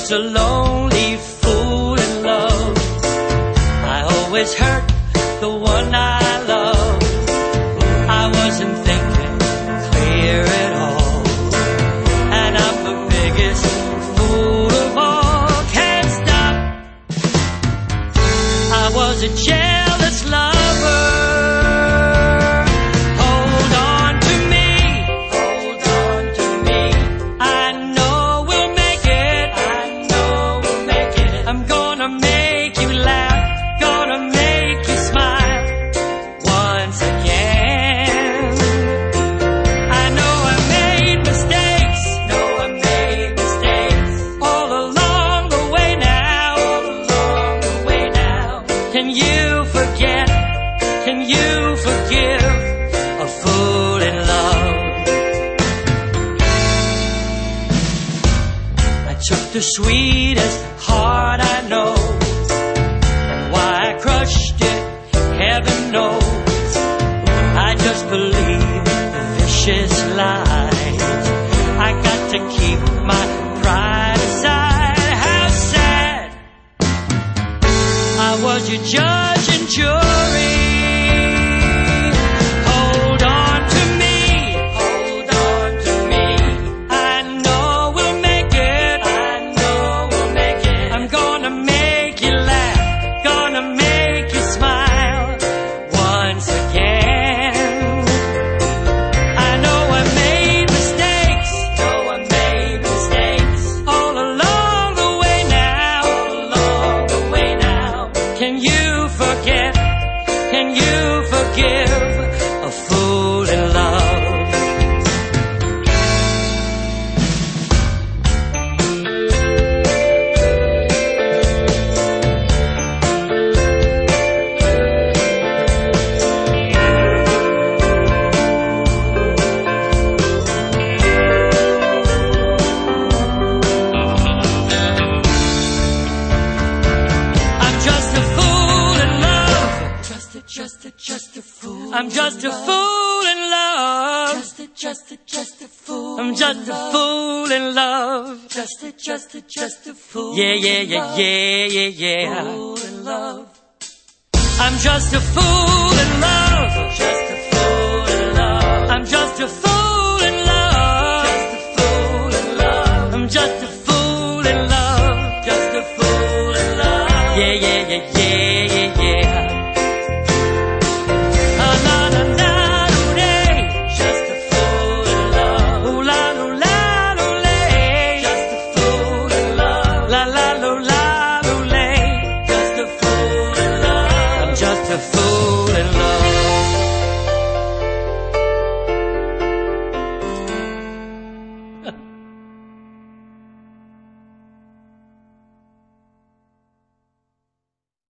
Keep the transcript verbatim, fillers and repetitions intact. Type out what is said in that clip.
just a lonely fool in love. I always hurt the one I love. I wasn't thinking clear at all, and I'm the biggest fool of all. Can't stop. I was a jealous lover. Hold on to me, hold on to me. I know we'll make it, I know we'll make it. I'm gonna make you laugh, gonna make you smile once again. I know I made mistakes, know I made mistakes all along the way now, all along the way now. Can you forget? Can you forgive a fool in love? I took the sweetest heart I know, and why I crushed it, heaven knows. I just believe the vicious lies. I got to keep my pride aside. How sad. I was your judge and jury. Hold on to me, hold on to me. I know we'll make it, I know we'll make it. I'm gonna make you laugh, gonna make you smile once again. I know I made mistakes, know I made mistakes all along the way now, all along the way now. Can you forget? Can you forgive a fool in love? I'm just a fool in love. Just a, just a, just a fool. I'm just a fool in love. Just a, just a, just a fool. I'm just a fool in love. Just a, just a, just a fool. Yeah, yeah, yeah, yeah, yeah, yeah. Fool in love. I'm just a fool in love. Just a fool in love. I'm just a fool in love. Just a fool in love. I'm just a fool in love. Just a fool in love. Yeah, yeah, yeah, yeah, yeah, yeah. Ah, la, la, la, loo, lay. Just a fool in love. Ooh, la, loo, la, loo, lay. Just a fool in love. La, la, loo, la, loo, lay. Just a fool in love. I'm just a fool.